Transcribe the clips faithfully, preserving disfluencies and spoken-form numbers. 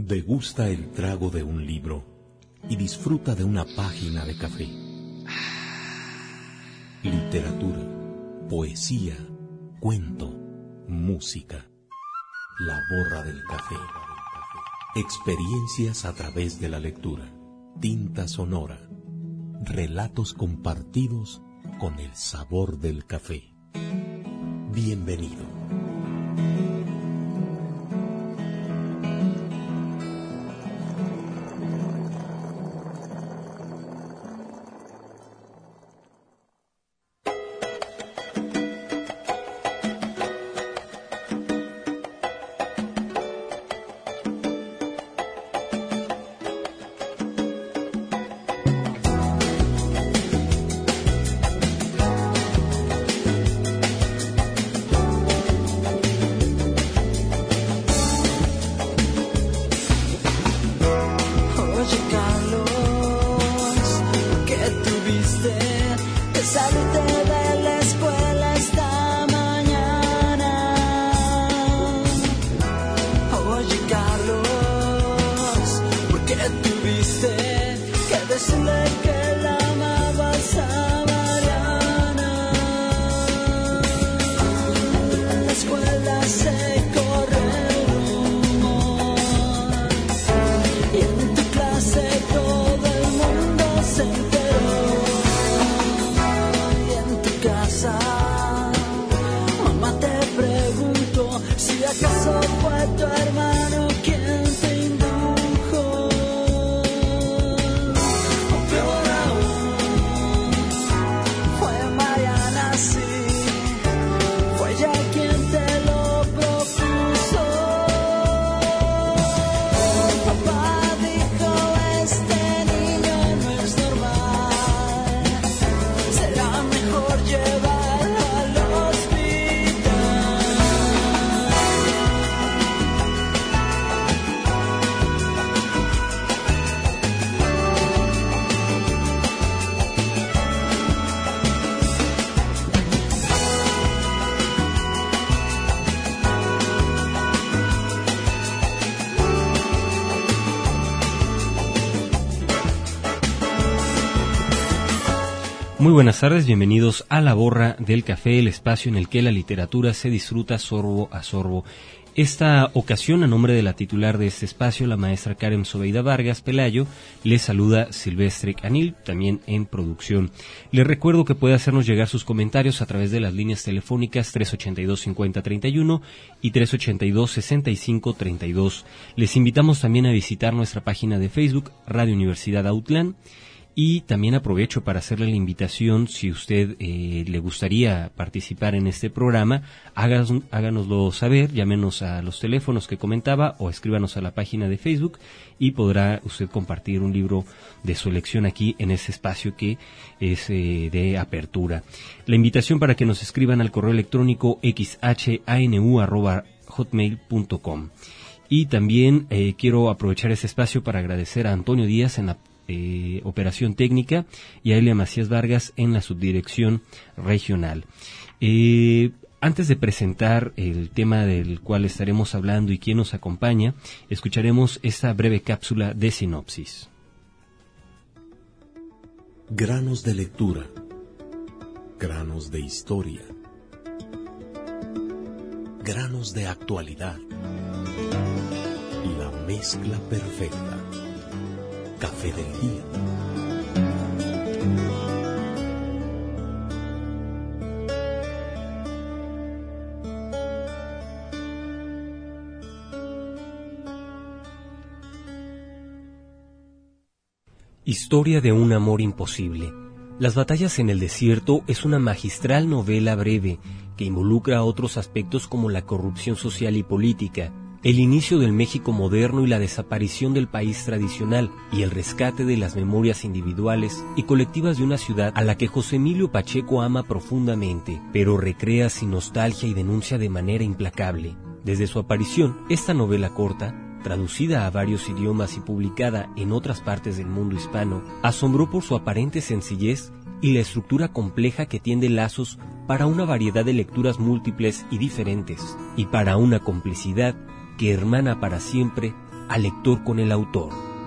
Degusta el trago de un libro y disfruta de una página de café. Literatura, poesía, cuento, música. La borra del café. Experiencias a través de la lectura. Tinta sonora. Relatos compartidos con el sabor del café. Bienvenido. Muy buenas tardes, bienvenidos a La Borra del Café, el espacio en el que la literatura se disfruta sorbo a sorbo. Esta ocasión, a nombre de la titular de este espacio, la maestra Karen Zobeida Vargas Pelayo, les saluda Silvestre Canil, también en producción. Les recuerdo que puede hacernos llegar sus comentarios a través de las líneas telefónicas tres ochenta y dos cincuenta treinta y uno y tres ochenta y dos sesenta y cinco treinta y dos. Les invitamos también a visitar nuestra página de Facebook, Radio Universidad Autlán. Y también aprovecho para hacerle la invitación, si usted eh, le gustaría participar en este programa, háganos, háganoslo saber, llámenos a los teléfonos que comentaba o escríbanos a la página de Facebook y podrá usted compartir un libro de su elección aquí en este espacio que es eh, de apertura. La invitación para que nos escriban al correo electrónico x h a n u arroba hotmail punto com. Y también eh, quiero aprovechar este espacio para agradecer a Antonio Díaz en la Eh, operación técnica y a Elia Macías Vargas en la subdirección regional. Eh, antes de presentar el tema del cual estaremos hablando y quién nos acompaña, escucharemos esta breve cápsula de sinopsis. Granos de lectura, granos de historia, granos de actualidad, la mezcla perfecta. Café del día. Historia de un amor imposible. Las batallas en el desierto es una magistral novela breve que involucra otros aspectos como la corrupción social y política, el inicio del México moderno y la desaparición del país tradicional, y el rescate de las memorias individuales y colectivas de una ciudad a la que José Emilio Pacheco ama profundamente, pero recrea sin nostalgia y denuncia de manera implacable. Desde su aparición, esta novela corta, traducida a varios idiomas y publicada en otras partes del mundo hispano, asombró por su aparente sencillez y la estructura compleja que tiende lazos para una variedad de lecturas múltiples y diferentes, y para una complicidad que hermana para siempre al lector con el autor.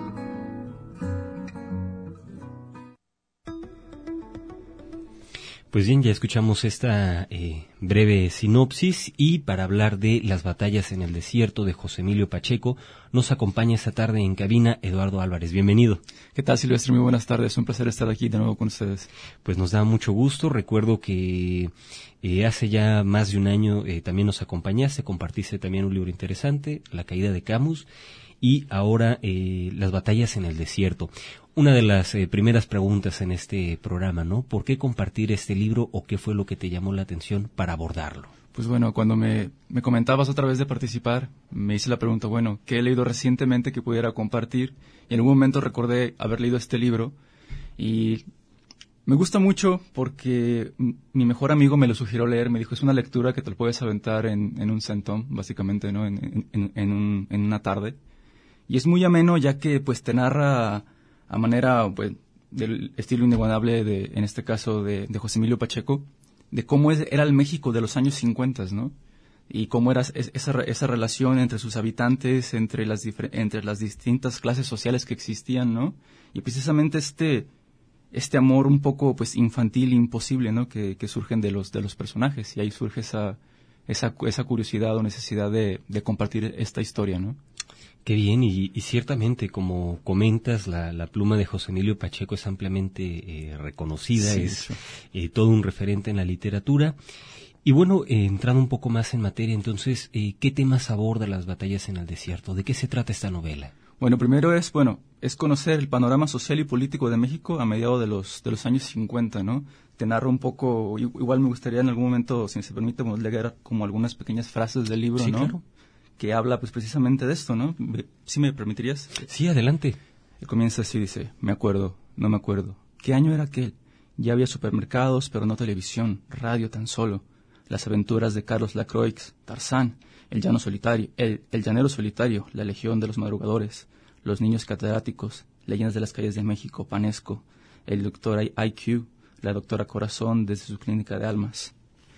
Pues bien, ya escuchamos esta eh, breve sinopsis y para hablar de Las batallas en el desierto de José Emilio Pacheco, nos acompaña esta tarde en cabina Eduardo Álvarez. Bienvenido. ¿Qué tal, Silvestre? Muy buenas tardes. Un placer estar aquí de nuevo con ustedes. Pues nos da mucho gusto. Recuerdo que eh, hace ya más de un año eh, también nos acompañaste, compartiste también un libro interesante, La caída de Camus, y ahora eh, Las batallas en el desierto. Una de las eh, primeras preguntas en este programa, ¿no? ¿Por qué compartir este libro o qué fue lo que te llamó la atención para abordarlo? Pues bueno, cuando me, me comentabas otra vez de participar, me hice la pregunta, bueno, ¿qué he leído recientemente que pudiera compartir? Y en algún momento recordé haber leído este libro y me gusta mucho porque mi mejor amigo me lo sugirió leer, me dijo, es una lectura que te lo puedes aventar en, en un centón, básicamente, ¿no? En, en, en, un, en una tarde. Y es muy ameno ya que pues te narra a manera pues, del estilo inigualable, de, en este caso de, de José Emilio Pacheco, de cómo es, era el México de los años cincuenta, ¿no? Y cómo era es, esa, esa relación entre sus habitantes, entre las, entre las distintas clases sociales que existían, ¿no? Y precisamente este, este amor un poco pues infantil, imposible, ¿no? Que, que surgen de los, de los personajes. Y ahí surge esa, esa, esa curiosidad o necesidad de, de compartir esta historia, ¿no? Qué bien, y, y ciertamente, como comentas, la, la pluma de José Emilio Pacheco es ampliamente eh, reconocida, sí, es eh, todo un referente en la literatura. Y bueno, eh, entrando un poco más en materia, entonces, eh, ¿qué temas aborda Las batallas en el desierto? ¿De qué se trata esta novela? Bueno, primero es, bueno, es conocer el panorama social y político de México a mediados de los, de los años cincuenta, ¿no? Te narro un poco, igual me gustaría en algún momento, si se permite, leer como algunas pequeñas frases del libro, sí, ¿no? Claro. Que habla pues precisamente de esto, ¿no? ¿Sí me permitirías? Sí, adelante. Y comienza así, dice, me acuerdo, no me acuerdo. ¿Qué año era aquel? Ya había supermercados, pero no televisión, radio tan solo. Las aventuras de Carlos Lacroix, Tarzán, el llano solitario, el, el llanero solitario, la legión de los madrugadores, los niños catedráticos, leyendas de las calles de México, Panesco, el doctor I Q, la doctora Corazón desde su clínica de almas.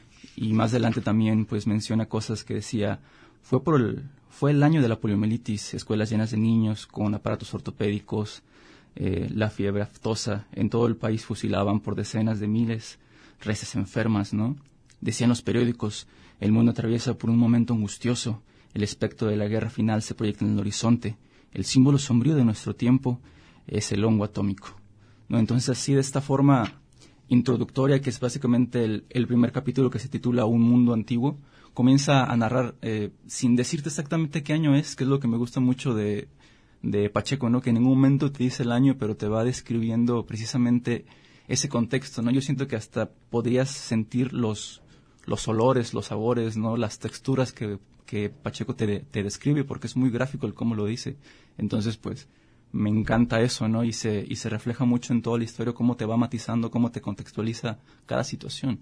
Y más adelante también pues menciona cosas que decía, Fue por el, fue el año de la poliomielitis, escuelas llenas de niños con aparatos ortopédicos, eh, la fiebre aftosa, en todo el país fusilaban por decenas de miles, reses enfermas, ¿no? Decían los periódicos, el mundo atraviesa por un momento angustioso, el espectro de la guerra final se proyecta en el horizonte, el símbolo sombrío de nuestro tiempo es el hongo atómico, ¿no? Entonces así de esta forma introductoria, que es básicamente el, el primer capítulo que se titula Un mundo antiguo, comienza a narrar eh, sin decirte exactamente qué año es, que es lo que me gusta mucho de, de Pacheco, ¿no? Que en ningún momento te dice el año, pero te va describiendo precisamente ese contexto, ¿no? Yo siento que hasta podrías sentir los, los olores, los sabores, ¿no? Las texturas que, que Pacheco te, te describe, porque es muy gráfico el cómo lo dice. Entonces, pues, me encanta eso, ¿no? Y se, y se refleja mucho en toda la historia, cómo te va matizando, cómo te contextualiza cada situación.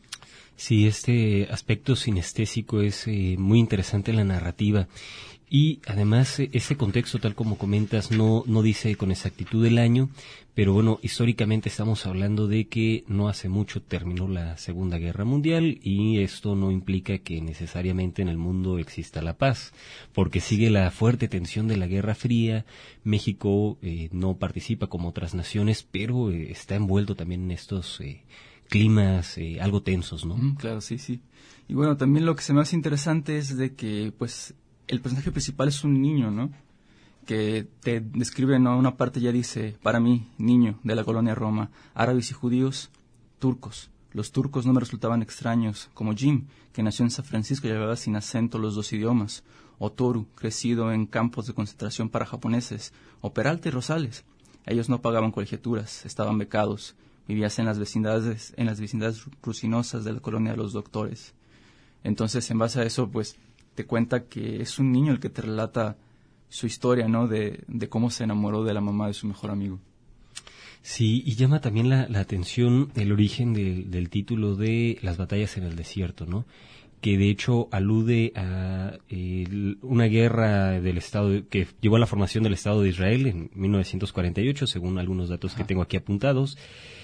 Sí, este aspecto sinestésico es eh, muy interesante en la narrativa y además eh, ese contexto, tal como comentas, no, no dice con exactitud el año, pero bueno, históricamente estamos hablando de que no hace mucho terminó la Segunda Guerra Mundial y esto no implica que necesariamente en el mundo exista la paz, porque sigue la fuerte tensión de la Guerra Fría. México eh, no participa como otras naciones, pero eh, está envuelto también en estos Eh, climas eh, algo tensos, ¿no? Mm, claro, sí, sí. Y bueno, también lo que se me hace interesante es de que, pues, el personaje principal es un niño, ¿no? Que te describe, ¿no? Una parte ya dice, para mí, niño de la colonia Roma, árabes y judíos, turcos. Los turcos no me resultaban extraños, como Jim, que nació en San Francisco y hablaba sin acento los dos idiomas, o Toru, crecido en campos de concentración para japoneses, o Peralta y Rosales. Ellos no pagaban colegiaturas, estaban becados. Vivías en las vecindades, en las vecindades rusinosas de la colonia de los doctores. Entonces, en base a eso, pues, te cuenta que es un niño el que te relata su historia, ¿no? De, de cómo se enamoró de la mamá de su mejor amigo. Sí, y llama también la, la atención el origen de, del título de Las batallas en el desierto, ¿no? Que de hecho alude a eh, una guerra del Estado de, que llevó a la formación del Estado de Israel en mil novecientos cuarenta y ocho, según algunos datos que tengo aquí apuntados.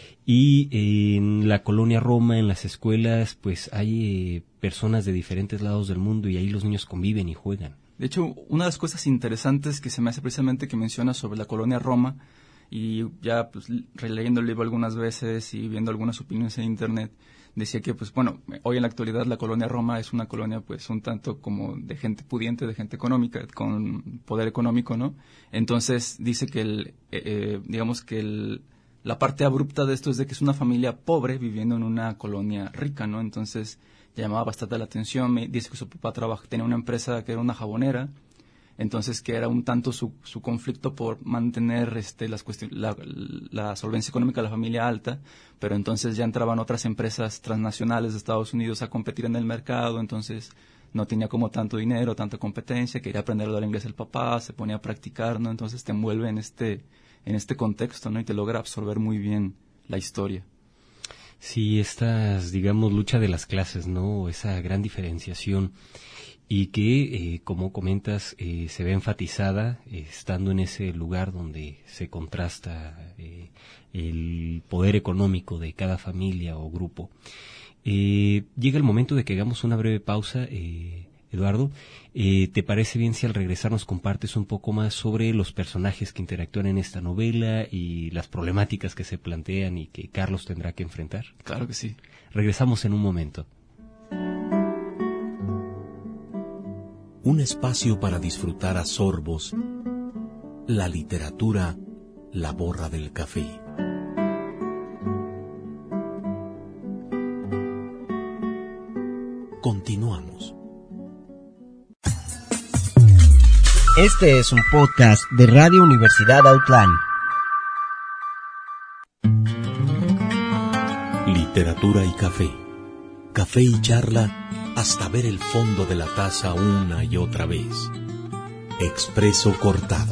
Y eh, en la colonia Roma, en las escuelas, pues hay eh, personas de diferentes lados del mundo y ahí los niños conviven y juegan. De hecho, una de las cosas interesantes que se me hace precisamente que menciona sobre la colonia Roma, y ya pues releyendo el libro algunas veces y viendo algunas opiniones en internet, decía que pues bueno, hoy en la actualidad la colonia Roma es una colonia pues un tanto como de gente pudiente, de gente económica, con poder económico, ¿no? Entonces dice que el, eh, eh, digamos que el, la parte abrupta de esto es de que es una familia pobre viviendo en una colonia rica, ¿no? Entonces llamaba bastante la atención. Me dice que su papá trabaja, tenía una empresa que era una jabonera, entonces que era un tanto su, su conflicto por mantener este, las cuestiones, la, la solvencia económica de la familia alta, pero entonces ya entraban otras empresas transnacionales de Estados Unidos a competir en el mercado, entonces no tenía como tanto dinero, tanta competencia, quería aprender a hablar inglés el papá, se ponía a practicar, ¿no? Entonces te envuelve en este, en este contexto, ¿no? Y te logra absorber muy bien la historia. Sí, estas, digamos, lucha de las clases, ¿no? Esa gran diferenciación. Y que, eh, como comentas, eh, se ve enfatizada eh, estando en ese lugar donde se contrasta eh, el poder económico de cada familia o grupo. Eh, llega el momento de que hagamos una breve pausa, eh, Eduardo. Eh, ¿Te parece bien si al regresar nos compartes un poco más sobre los personajes que interactúan en esta novela y las problemáticas que se plantean y que Carlos tendrá que enfrentar? Claro que sí. Regresamos en un momento. Un espacio para disfrutar a sorbos la literatura, la borra del café. Continuamos. Este es un podcast de Radio Universidad Autlán. Literatura y café. Café y charla hasta ver el fondo de la taza una y otra vez. Expreso cortado.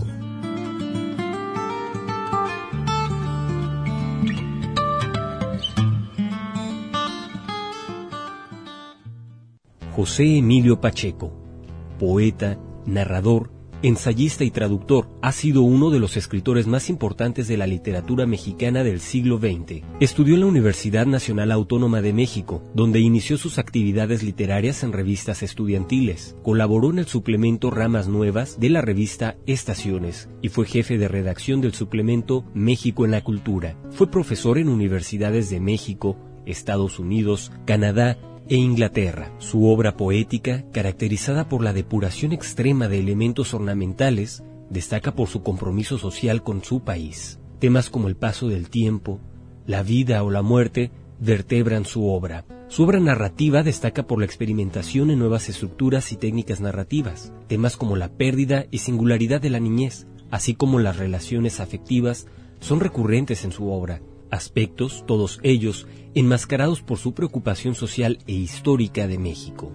José Emilio Pacheco, poeta, narrador, ensayista y traductor, ha sido uno de los escritores más importantes de la literatura mexicana del siglo veinte. Estudió en la Universidad Nacional Autónoma de México, donde inició sus actividades literarias en revistas estudiantiles. Colaboró en el suplemento Ramas Nuevas de la revista Estaciones y fue jefe de redacción del suplemento México en la Cultura. Fue profesor en universidades de México, Estados Unidos, Canadá e Inglaterra. Su obra poética, caracterizada por la depuración extrema de elementos ornamentales, destaca por su compromiso social con su país. Temas como el paso del tiempo, la vida o la muerte vertebran su obra. Su obra narrativa destaca por la experimentación en nuevas estructuras y técnicas narrativas. Temas como la pérdida y singularidad de la niñez, así como las relaciones afectivas, son recurrentes en su obra. Aspectos, todos ellos, enmascarados por su preocupación social e histórica de México.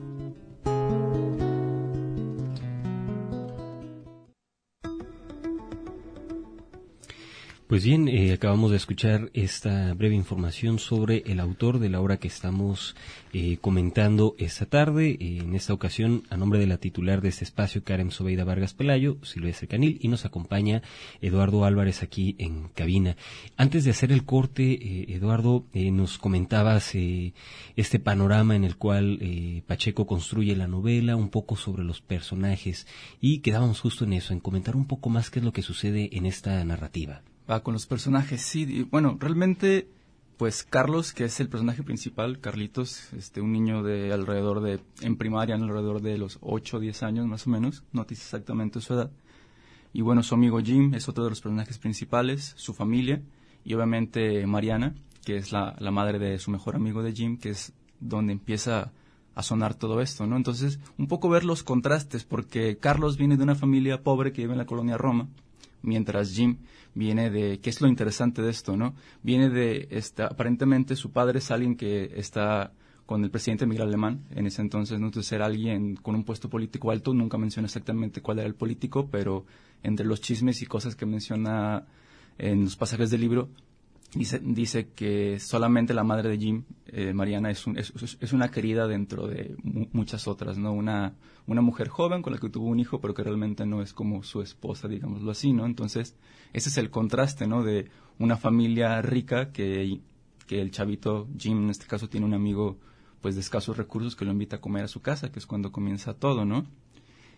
Pues bien, eh, acabamos de escuchar esta breve información sobre el autor de la obra que estamos eh, comentando esta tarde. Eh, en esta ocasión, a nombre de la titular de este espacio, Karen Sobeida Vargas Pelayo, Silvestre Canil, y nos acompaña Eduardo Álvarez aquí en cabina. Antes de hacer el corte, eh, Eduardo, eh, nos comentabas eh, este panorama en el cual eh, Pacheco construye la novela, un poco sobre los personajes, y quedábamos justo en eso, en comentar un poco más qué es lo que sucede en esta narrativa. Va con los personajes, sí. Y, bueno, realmente, pues Carlos, que es el personaje principal, Carlitos, este, un niño de alrededor de, en primaria, alrededor de los ocho o diez años más o menos, no te dice exactamente su edad. Y bueno, su amigo Jim es otro de los personajes principales, su familia, y obviamente Mariana, que es la, la madre de su mejor amigo de Jim, que es donde empieza a sonar todo esto, ¿no? Entonces, un poco ver los contrastes, porque Carlos viene de una familia pobre que vive en la colonia Roma, mientras Jim viene de, ¿qué es lo interesante de esto, no? Viene de, esta, aparentemente su padre es alguien que está con el presidente Miguel Alemán en ese entonces, ¿no? Entonces era alguien con un puesto político alto, nunca menciona exactamente cuál era el político, pero entre los chismes y cosas que menciona en los pasajes del libro, dice, dice que solamente la madre de Jim, eh, Mariana, es, un, es, es una querida dentro de mu- muchas otras, ¿no? Una, una mujer joven con la que tuvo un hijo, pero que realmente no es como su esposa, digámoslo así, ¿no? Entonces, ese es el contraste, ¿no? De una familia rica que, que el chavito, Jim, en este caso, tiene un amigo, pues, de escasos recursos que lo invita a comer a su casa, que es cuando comienza todo, ¿no?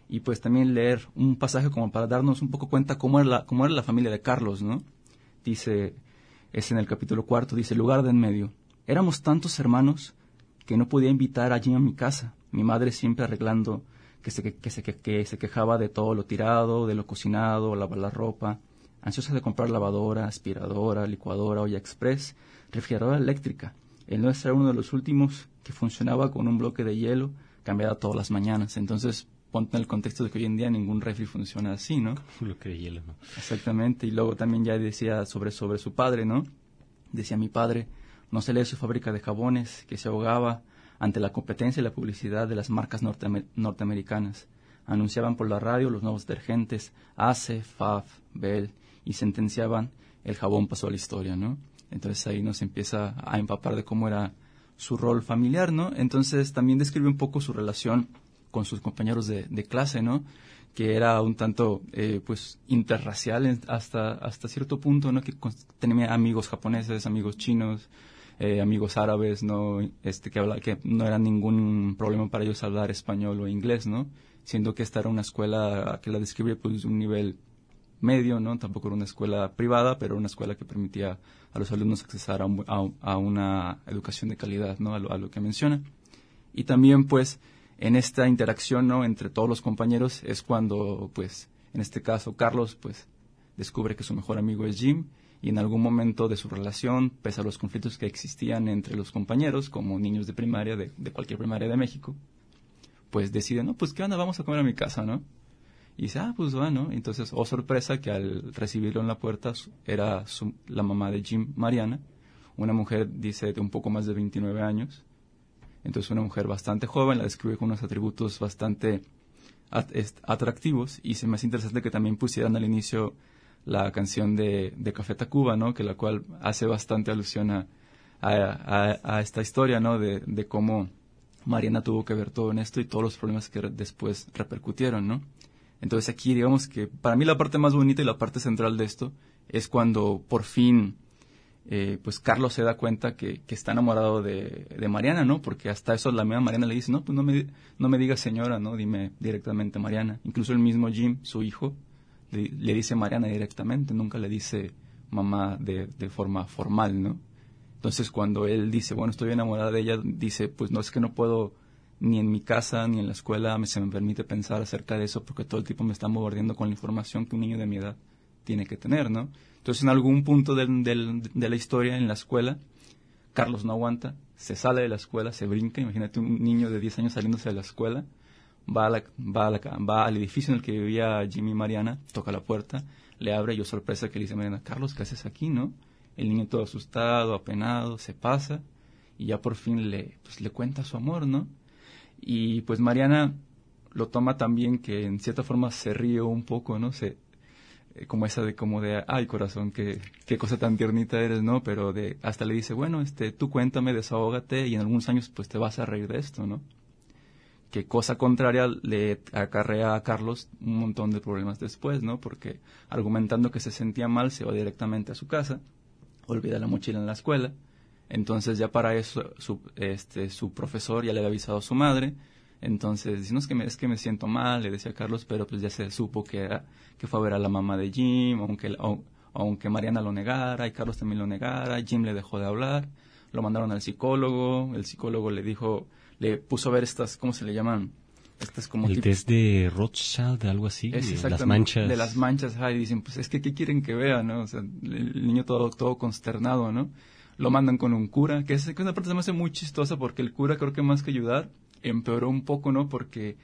y pues también leer un pasaje como para darnos un poco cuenta cómo era la, cómo era la familia de Carlos, ¿no? Dice, es en el capítulo cuarto, dice, lugar de en medio. Éramos tantos hermanos que no podía invitar a Jim a mi casa. Mi madre siempre arreglando, que se, que, que, se, que, que se quejaba de todo lo tirado, de lo cocinado, lavar la ropa, ansiosa de comprar lavadora, aspiradora, licuadora, olla express, refrigeradora eléctrica. El nuestro era uno de los últimos que funcionaba con un bloque de hielo, cambiada todas las mañanas. Entonces, ponte en el contexto de que hoy en día ningún refri funciona así, ¿no? Un bloque de hielo, ¿no? Exactamente. Y luego también ya decía sobre, sobre su padre, ¿no? Decía mi padre, no se lee su fábrica de jabones, que se ahogaba ante la competencia y la publicidad de las marcas norteamer- norteamericanas. Anunciaban por la radio los nuevos detergentes, Ace, Fab, Bell, y sentenciaban, el jabón pasó a la historia, ¿no? Entonces ahí nos empieza a empapar de cómo era su rol familiar, ¿no? Entonces también describe un poco su relación con sus compañeros de, de clase, ¿no? Que era un tanto, eh, pues, interracial en, hasta hasta cierto punto, ¿no? Que con, tenía amigos japoneses, amigos chinos, eh, amigos árabes, ¿no? Este, que, habla, que no era ningún problema para ellos hablar español o inglés, ¿no? Siendo que esta era una escuela que la describe, pues, de un nivel medio, ¿no? Tampoco era una escuela privada, pero una escuela que permitía a los alumnos accesar a, un, a, a una educación de calidad, ¿no? A lo, a lo que menciona. Y también, pues, en esta interacción, ¿no? Entre todos los compañeros es cuando, pues, en este caso, Carlos, pues, descubre que su mejor amigo es Jim, y en algún momento de su relación, pese a los conflictos que existían entre los compañeros, como niños de primaria, de, de cualquier primaria de México, pues decide, no, pues, ¿qué onda? Vamos a comer a mi casa, ¿no? Y dice, ah, pues va, ¿no? Entonces, oh sorpresa, que al recibirlo en la puerta era su, la mamá de Jim, Mariana, una mujer, dice, de un poco más de veintinueve años. Entonces, una mujer bastante joven, la describe con unos atributos bastante at atractivos, y se me hace interesante que también pusieran al inicio la canción de, de Café Tacuba, ¿no? Que la cual hace bastante alusión a, a, a, a esta historia, ¿no? De, de cómo Mariana tuvo que ver todo en esto y todos los problemas que después repercutieron, ¿no? Entonces aquí digamos que para mí la parte más bonita y la parte central de esto es cuando por fin eh, pues Carlos se da cuenta que, que está enamorado de, de Mariana, ¿no? Porque hasta eso la misma Mariana le dice, no, pues no me, no me digas señora, ¿no? Dime directamente Mariana. Incluso el mismo Jim, su hijo, le, le dice Mariana directamente, nunca le dice mamá de, de forma formal, ¿no? Entonces cuando él dice, bueno, estoy enamorada de ella, dice, pues no es que no puedo ni en mi casa, ni en la escuela me, se me permite pensar acerca de eso porque todo el tiempo me está bombardeando con la información que un niño de mi edad tiene que tener, ¿no? Entonces, en algún punto del, del, de la historia, en la escuela, Carlos no aguanta, se sale de la escuela, se brinca, imagínate un niño de diez años saliéndose de la escuela, va, a la, va, a la, va al edificio en el que vivía Jimmy y Mariana, toca la puerta, le abre y yo sorpresa que le dice Mariana, Carlos, ¿qué haces aquí, no? El niño todo asustado, apenado, se pasa y ya por fin le, pues, le cuenta su amor, ¿no? Y pues Mariana lo toma también que en cierta forma se ríe un poco, ¿no? Se, eh, como esa de como de, ay corazón, qué, qué cosa tan tiernita eres, ¿no? Pero de, hasta le dice, bueno, este, tú cuéntame, desahógate y en algunos años pues te vas a reír de esto, ¿no? Que cosa contraria le acarrea a Carlos un montón de problemas después, ¿no? Porque argumentando que se sentía mal se va directamente a su casa, olvida la mochila en la escuela. Entonces ya para eso su, este, su profesor ya le había avisado a su madre. Entonces dice, no, es que, me, es que me siento mal, le decía a Carlos, pero pues ya se supo que, era, que fue a ver a la mamá de Jim, aunque, aunque Mariana lo negara y Carlos también lo negara, Jim le dejó de hablar, lo mandaron al psicólogo, el psicólogo le dijo, le puso a ver estas, ¿cómo se le llaman? Estas como el tipo, test de Rothschild, algo así, es de las manchas. De las manchas, y dicen, pues es que ¿qué quieren que vea, no? O sea, el niño todo, todo consternado, ¿no? Lo mandan con un cura, que es que una parte se me hace muy chistosa porque el cura creo que más que ayudar empeoró un poco, ¿no? Porque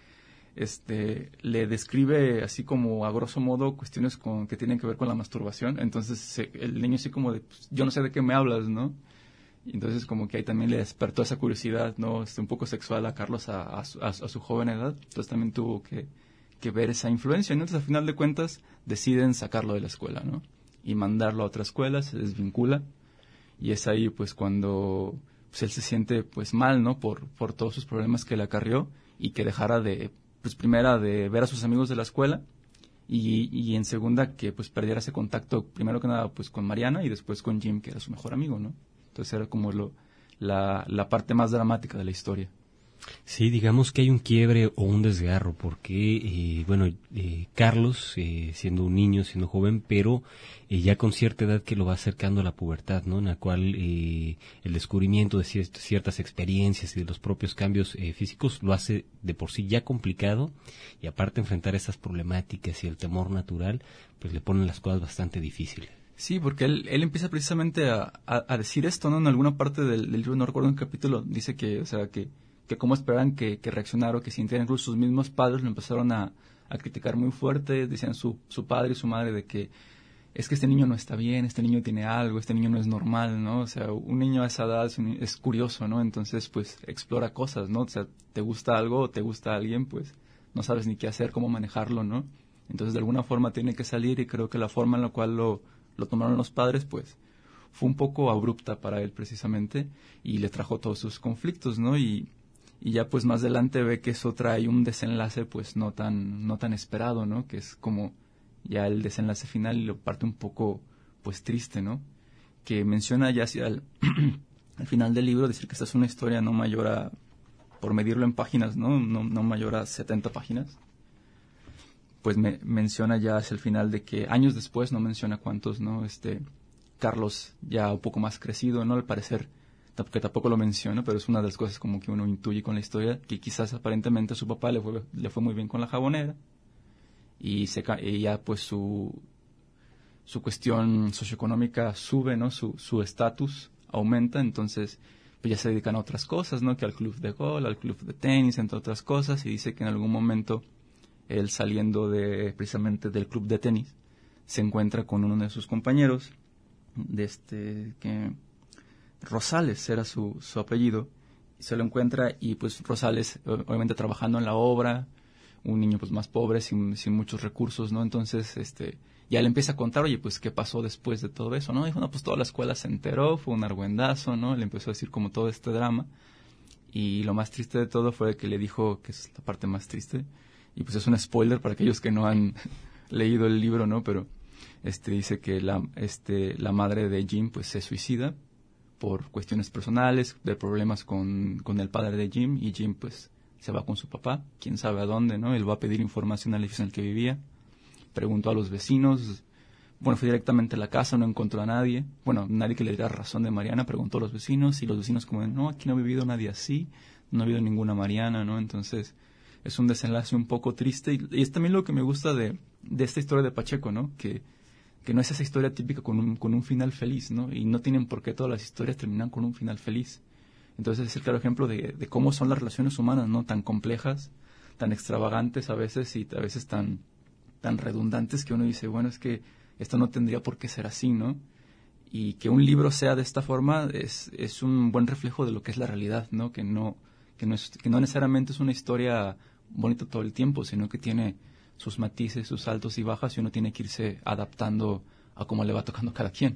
este le describe así como a grosso modo cuestiones con que tienen que ver con la masturbación. Entonces se, el niño así como de, pues, yo no sé de qué me hablas, ¿no? Y entonces como que ahí también le despertó esa curiosidad, ¿no? Este, un poco sexual a Carlos a, a, a, a su joven edad. Entonces también tuvo que, que ver esa influencia, ¿no? Entonces al final de cuentas deciden sacarlo de la escuela, ¿no? Y mandarlo a otra escuela, se desvincula. Y es ahí pues cuando pues, él se siente pues mal, ¿no? Por, por todos sus problemas que le acarrió y que dejara de, pues primera de ver a sus amigos de la escuela y, y en segunda que pues perdiera ese contacto primero que nada pues con Mariana y después con Jim, que era su mejor amigo, ¿no? Entonces era como lo, la, la parte más dramática de la historia. Sí, digamos que hay un quiebre o un desgarro, porque, eh, bueno, eh, Carlos, eh, siendo un niño, siendo joven, pero eh, ya con cierta edad que lo va acercando a la pubertad, ¿no? En la cual eh, el descubrimiento de cier- ciertas experiencias y de los propios cambios eh, físicos lo hace de por sí ya complicado, y aparte enfrentar esas problemáticas y el temor natural, pues le ponen las cosas bastante difíciles. Sí, porque él, él empieza precisamente a, a, a decir esto, ¿no? En alguna parte del, del libro, no recuerdo en qué capítulo, dice que, o sea, que, que cómo esperaban que, que reaccionara o que sintiera. Incluso sus mismos padres lo empezaron a, a criticar muy fuerte. Decían su, su padre y su madre de que es que este niño no está bien, este niño tiene algo, este niño no es normal, ¿no? O sea, un niño a esa edad es, un, es curioso, ¿no? Entonces, pues, explora cosas, ¿no? O sea, te gusta algo o te gusta alguien, pues, no sabes ni qué hacer, cómo manejarlo, ¿no? Entonces, de alguna forma tiene que salir, y creo que la forma en la cual lo lo tomaron los padres, pues, fue un poco abrupta para él precisamente, y le trajo todos sus conflictos, ¿no? Y, y ya pues más adelante ve que eso trae un desenlace pues no tan, no tan esperado, ¿no? Que es como ya el desenlace final, y lo parte un poco pues triste, ¿no? Que menciona ya hacia el, al final del libro, decir que esta es una historia no mayor a, por medirlo en páginas, ¿no? No, no mayor a setenta páginas. Pues me menciona ya hacia el final de que años después, no menciona cuántos, ¿no? Este, Carlos ya un poco más crecido, ¿no? Al parecer, que tampoco lo menciona, pero es una de las cosas como que uno intuye con la historia, que quizás aparentemente a su papá le fue, le fue muy bien con la jabonera, y, se, y ya pues su, su cuestión socioeconómica sube, ¿no? Su, su estatus aumenta, entonces pues ya se dedican a otras cosas, ¿no? Que al club de golf, al club de tenis, entre otras cosas, y dice que en algún momento él, saliendo de precisamente del club de tenis, se encuentra con uno de sus compañeros, de este que Rosales era su, su apellido, y se lo encuentra, y pues Rosales obviamente trabajando en la obra, un niño pues más pobre, sin, sin muchos recursos, ¿no? Entonces este ya le empieza a contar, oye, pues qué pasó después de todo eso, ¿no? Dijo, no, pues toda la escuela se enteró, fue un argüendazo, ¿no? Le empezó a decir como todo este drama, y lo más triste de todo fue que le dijo, que es la parte más triste, y pues es un spoiler para aquellos que no han leído el libro, ¿no? Pero este dice que la este la madre de Jim pues se suicida por cuestiones personales, de problemas con, con el padre de Jim, y Jim pues se va con su papá, quién sabe a dónde, ¿no? Él va a pedir información al edificio en el que vivía, preguntó a los vecinos, bueno, fue directamente a la casa, no encontró a nadie, bueno, nadie que le diera razón de Mariana, preguntó a los vecinos, y los vecinos como, no, aquí no ha vivido nadie así, no ha habido ninguna Mariana, ¿no? Entonces es un desenlace un poco triste, y, y es también lo que me gusta de, de esta historia de Pacheco, ¿no? Que, que no es esa historia típica con un, con un final feliz, ¿no? Y no tienen por qué todas las historias terminan con un final feliz. Entonces es el claro ejemplo de, de cómo son las relaciones humanas, ¿no? Tan complejas, tan extravagantes a veces, y a veces tan, tan redundantes, que uno dice, bueno, es que esto no tendría por qué ser así, ¿no? Y que un libro sea de esta forma es, es un buen reflejo de lo que es la realidad, ¿no? Que no, que no es, que no necesariamente es una historia bonita todo el tiempo, sino que tiene sus matices, sus altos y bajas, y uno tiene que irse adaptando a cómo le va tocando a cada quien.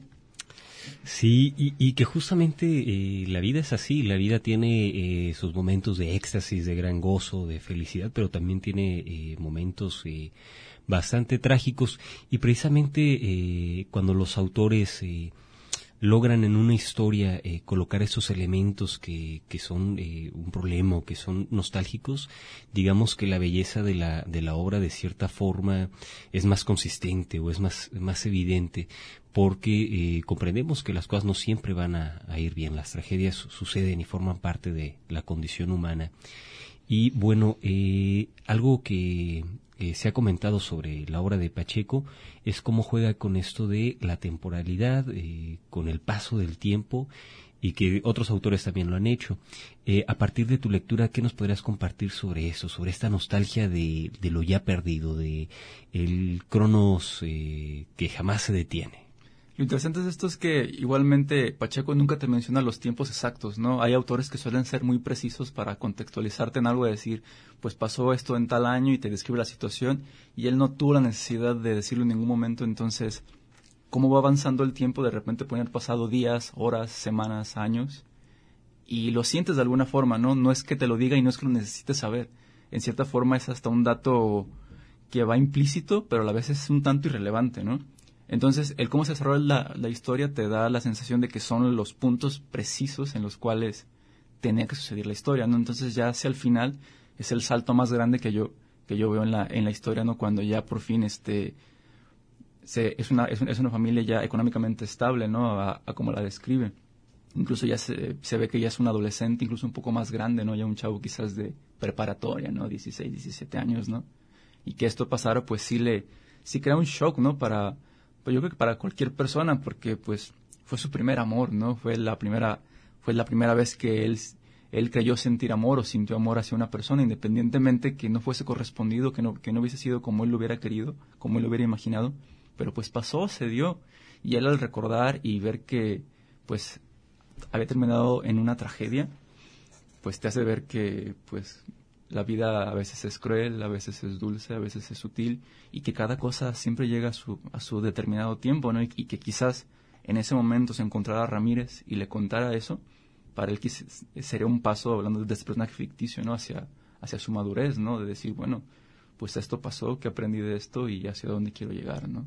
Sí, y, y que justamente eh, la vida es así, la vida tiene eh, sus momentos de éxtasis, de gran gozo, de felicidad, pero también tiene eh, momentos eh, bastante trágicos, y precisamente eh, cuando los autores eh, logran en una historia eh, colocar esos elementos que, que son eh, un problema o que son nostálgicos, digamos que la belleza de la, de la obra de cierta forma es más consistente o es más, más evidente, porque eh, comprendemos que las cosas no siempre van a, a ir bien, las tragedias suceden y forman parte de la condición humana. Y bueno, eh, algo que eh, se ha comentado sobre la obra de Pacheco es cómo juega con esto de la temporalidad, eh, con el paso del tiempo, y que otros autores también lo han hecho. Eh, a partir de tu lectura, ¿qué nos podrías compartir sobre eso, sobre esta nostalgia de, de lo ya perdido, de el Cronos eh, que jamás se detiene? Lo interesante de esto es que igualmente Pacheco nunca te menciona los tiempos exactos, ¿no? Hay autores que suelen ser muy precisos para contextualizarte en algo, de decir, pues pasó esto en tal año y te describe la situación, y él no tuvo la necesidad de decirlo en ningún momento. Entonces, cómo va avanzando el tiempo, de repente pueden haber pasado días, horas, semanas, años, y lo sientes de alguna forma, ¿no? No es que te lo diga y no es que lo necesites saber. En cierta forma es hasta un dato que va implícito, pero a la vez es un tanto irrelevante, ¿no? Entonces, el cómo se desarrolla la, la historia te da la sensación de que son los puntos precisos en los cuales tenía que suceder la historia, ¿no? Entonces ya hacia el final es el salto más grande que yo que yo veo en la en la historia, ¿no? Cuando ya por fin este se, es una es, es una familia ya económicamente estable, ¿no? A, a como la describe. Incluso ya se, se ve que ya es un adolescente, incluso un poco más grande, ¿no? Ya un chavo quizás de preparatoria, ¿no? dieciséis, diecisiete años, ¿no? Y que esto pasara, pues sí le sí crea un shock, ¿no? Para pues yo creo que para cualquier persona, porque pues fue su primer amor, ¿no? Fue la primera fue la primera vez que él él creyó sentir amor o sintió amor hacia una persona, independientemente que no fuese correspondido, que no, que no hubiese sido como él lo hubiera querido, como él lo hubiera imaginado, pero pues pasó, se dio, y él al recordar y ver que pues había terminado en una tragedia, pues te hace ver que pues la vida a veces es cruel, a veces es dulce, a veces es sutil, y que cada cosa siempre llega a su, a su determinado tiempo, ¿no? Y, y que quizás en ese momento se encontrara a Ramírez y le contara eso, para él quizás sería un paso, hablando de este personaje ficticio, ¿no? Hacia, hacia su madurez, ¿no? De decir, bueno, pues esto pasó, que aprendí de esto y hacia dónde quiero llegar, ¿no?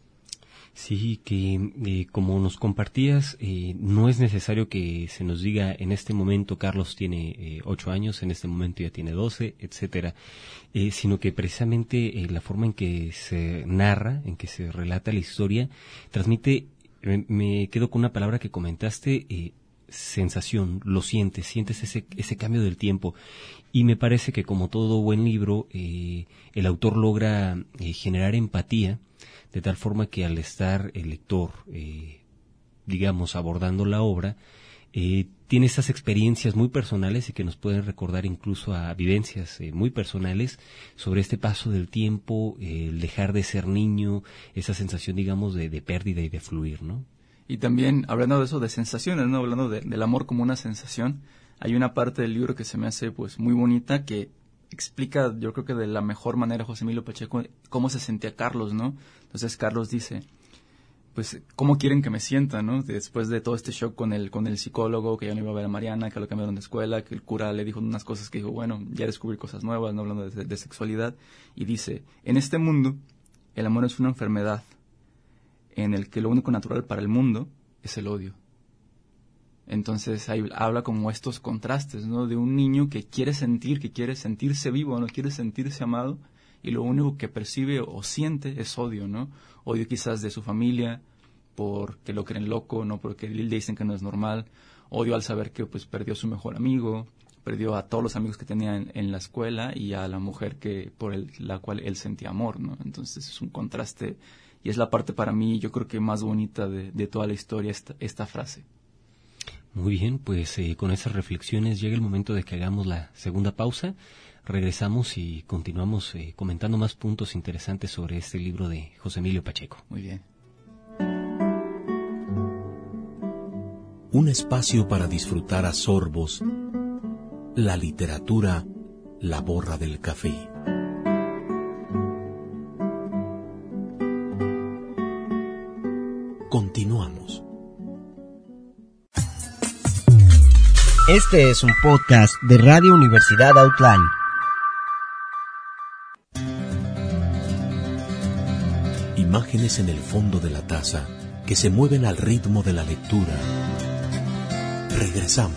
Sí, que eh, como nos compartías, eh, no es necesario que se nos diga en este momento Carlos tiene eh, ocho años, en este momento ya tiene doce, etcétera, eh, sino que precisamente eh, la forma en que se narra, en que se relata la historia, transmite, me, me quedo con una palabra que comentaste, eh, sensación, lo sientes, sientes ese, ese cambio del tiempo. Y me parece que como todo buen libro, eh, el autor logra eh, generar empatía, de tal forma que al estar el lector, eh, digamos, abordando la obra, eh, tiene esas experiencias muy personales y que nos pueden recordar incluso a vivencias eh, muy personales sobre este paso del tiempo, eh, el dejar de ser niño, esa sensación, digamos, de, de pérdida y de fluir, ¿no? Y también, hablando de eso, de sensaciones, ¿no? Hablando de, del amor como una sensación, hay una parte del libro que se me hace, pues, muy bonita, que explica, yo creo que de la mejor manera, José Emilio Pacheco, cómo se sentía Carlos, ¿no? Entonces, Carlos dice, pues, ¿cómo quieren que me sienta, no? Después de todo este shock con el, con el psicólogo, que ya no iba a ver a Mariana, que lo cambiaron de escuela, que el cura le dijo unas cosas que dijo, bueno, ya descubrí cosas nuevas, no hablando de, de sexualidad, y dice, en este mundo, el amor es una enfermedad, en el que lo único natural para el mundo es el odio. Entonces ahí habla como estos contrastes, ¿no? De un niño que quiere sentir, que quiere sentirse vivo, no quiere sentirse amado, y lo único que percibe o siente es odio, ¿no? Odio quizás de su familia, porque lo creen loco, no porque le dicen que no es normal. Odio al saber que pues perdió a su mejor amigo, perdió a todos los amigos que tenía en, en la escuela y a la mujer que por el, la cual él sentía amor, ¿no? Entonces es un contraste. Y es la parte para mí, yo creo que más bonita de, de toda la historia, esta, esta frase. Muy bien, pues eh, con esas reflexiones llega el momento de que hagamos la segunda pausa. Regresamos y continuamos eh, comentando más puntos interesantes sobre este libro de José Emilio Pacheco. Muy bien. Un espacio para disfrutar a sorbos la literatura, la borra del café. Continuamos. Este es un podcast de Radio Universidad Outline. Imágenes en el fondo de la taza que se mueven al ritmo de la lectura. Regresamos.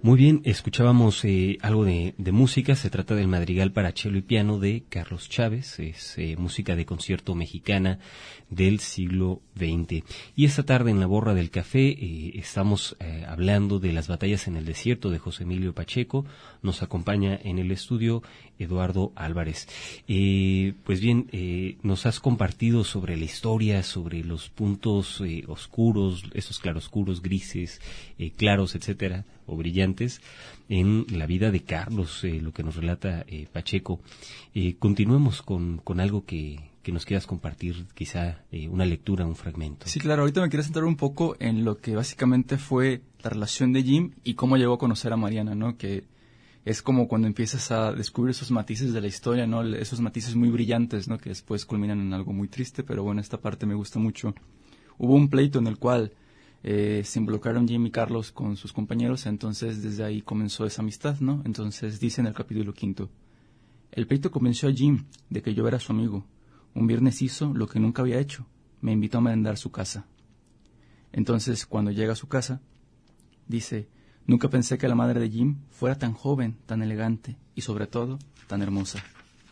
Muy bien, escuchábamos eh, algo de, de música. Se trata del Madrigal para cello y piano de Carlos Chávez. Es eh, música de concierto mexicana del siglo veinte. Y esta tarde en la Borra del Café eh, estamos eh, hablando de las batallas en el desierto de José Emilio Pacheco. Nos acompaña en el estudio Eduardo Álvarez. Eh, pues bien, eh, nos has compartido sobre la historia, sobre los puntos eh, oscuros, esos claroscuros, grises, eh, claros, etcétera, o brillantes en la vida de Carlos, eh, lo que nos relata eh, Pacheco. Eh, continuemos con, con algo que, que nos quieras compartir, quizá eh, una lectura, un fragmento. Sí, claro, ahorita me quiero centrar un poco en lo que básicamente fue la relación de Jim y cómo llegó a conocer a Mariana, ¿no? Que es como cuando empiezas a descubrir esos matices de la historia, ¿no? Esos matices muy brillantes, ¿no? Que después culminan en algo muy triste, pero bueno, esta parte me gusta mucho. Hubo un pleito en el cual Eh, se involucraron Jim y Carlos con sus compañeros, entonces desde ahí comenzó esa amistad, ¿no? Entonces dice en el capítulo quinto: el pleito convenció a Jim de que yo era su amigo. Un viernes hizo lo que nunca había hecho, me invitó a merendar su casa. Entonces cuando llega a su casa, dice: nunca pensé que la madre de Jim fuera tan joven, tan elegante y sobre todo tan hermosa.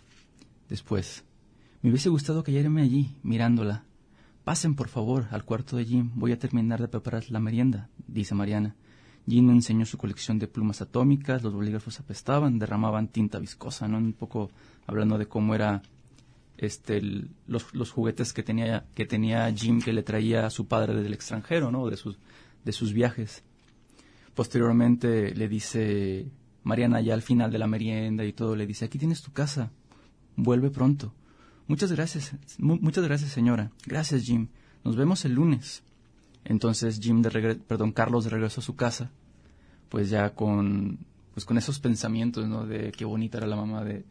Después: me hubiese gustado callarme allí mirándola. Pasen, por favor, al cuarto de Jim. Voy a terminar de preparar la merienda, dice Mariana. Jim me enseñó su colección de plumas atómicas, los bolígrafos apestaban, derramaban tinta viscosa, ¿no? Un poco hablando de cómo era este el, los, los juguetes que tenía que tenía Jim, que le traía a su padre del extranjero, ¿no? De sus, de sus viajes. Posteriormente le dice Mariana, ya al final de la merienda y todo, le dice: aquí tienes tu casa, vuelve pronto. Muchas gracias, mu- muchas gracias, señora. Gracias, Jim. Nos vemos el lunes. Entonces Jim de regre- perdón, Carlos de regreso a su casa, pues ya con pues con esos pensamientos, ¿no? De qué bonita era la mamá de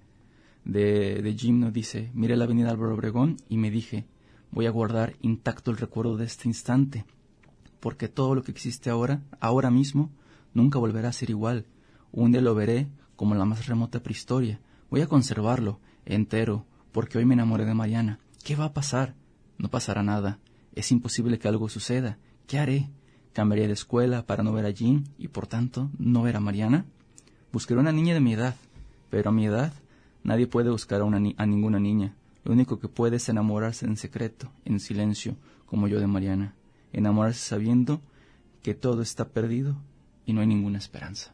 de, de Jim, ¿no? Dice: miré la avenida Álvaro Obregón y me dije: voy a guardar intacto el recuerdo de este instante, porque todo lo que existe ahora, ahora mismo, nunca volverá a ser igual. Un día lo veré como la más remota prehistoria. Voy a conservarlo entero, porque hoy me enamoré de Mariana. ¿Qué va a pasar? No pasará nada. Es imposible que algo suceda. ¿Qué haré? ¿Cambiaré de escuela para no ver a Jim y, por tanto, no ver a Mariana? Buscaré una niña de mi edad, pero a mi edad nadie puede buscar a, una ni- a ninguna niña. Lo único que puede es enamorarse en secreto, en silencio, como yo de Mariana. Enamorarse sabiendo que todo está perdido y no hay ninguna esperanza.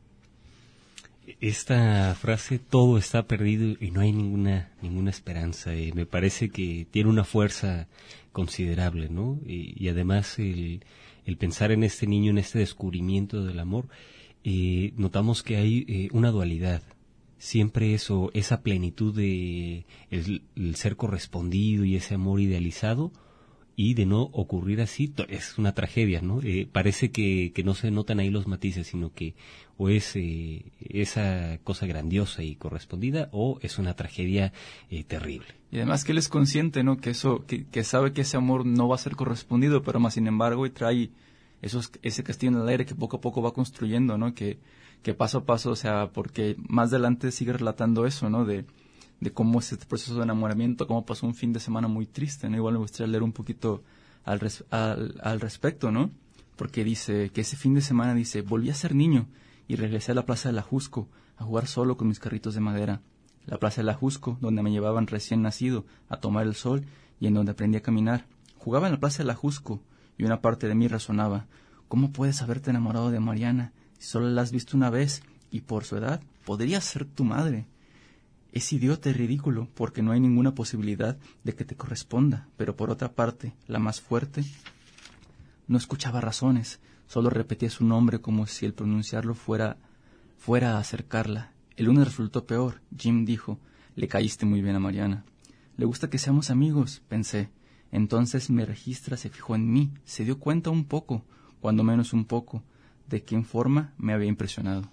Esta frase, todo está perdido y no hay ninguna ninguna esperanza, eh, me parece que tiene una fuerza considerable, ¿no? Y, y además el, el pensar en este niño, en este descubrimiento del amor, eh, notamos que hay eh, una dualidad. Siempre eso, esa plenitud de el, el ser correspondido y ese amor idealizado, y de no ocurrir así, es una tragedia, ¿no? Eh, parece que, que no se notan ahí los matices, sino que o es eh, esa cosa grandiosa y correspondida, o es una tragedia eh, terrible. Y además que él es consciente, ¿no? Que eso, que, que sabe que ese amor no va a ser correspondido, pero más sin embargo y trae esos, ese castillo en el aire que poco a poco va construyendo, ¿no? Que, que paso a paso, o sea, porque más adelante sigue relatando eso, ¿no? De de cómo es este proceso de enamoramiento, cómo pasó un fin de semana muy triste, ¿no? Igual me gustaría leer un poquito al, res, al, al respecto, ¿no? Porque dice que ese fin de semana, dice, volví a ser niño y regresé a la Plaza de la Jusco a jugar solo con mis carritos de madera. La Plaza de la Jusco, donde me llevaban recién nacido a tomar el sol y en donde aprendí a caminar. Jugaba en la Plaza de la Jusco y una parte de mí razonaba: ¿cómo puedes haberte enamorado de Mariana si solo la has visto una vez y por su edad podría ser tu madre? Es idiota y ridículo, porque no hay ninguna posibilidad de que te corresponda, pero por otra parte, la más fuerte, no escuchaba razones, solo repetía su nombre como si el pronunciarlo fuera, fuera a acercarla. El lunes resultó peor. Jim dijo: le caíste muy bien a Mariana. Le gusta que seamos amigos, pensé. Entonces mi registra se fijó en mí, se dio cuenta un poco, cuando menos un poco, de qué forma me había impresionado.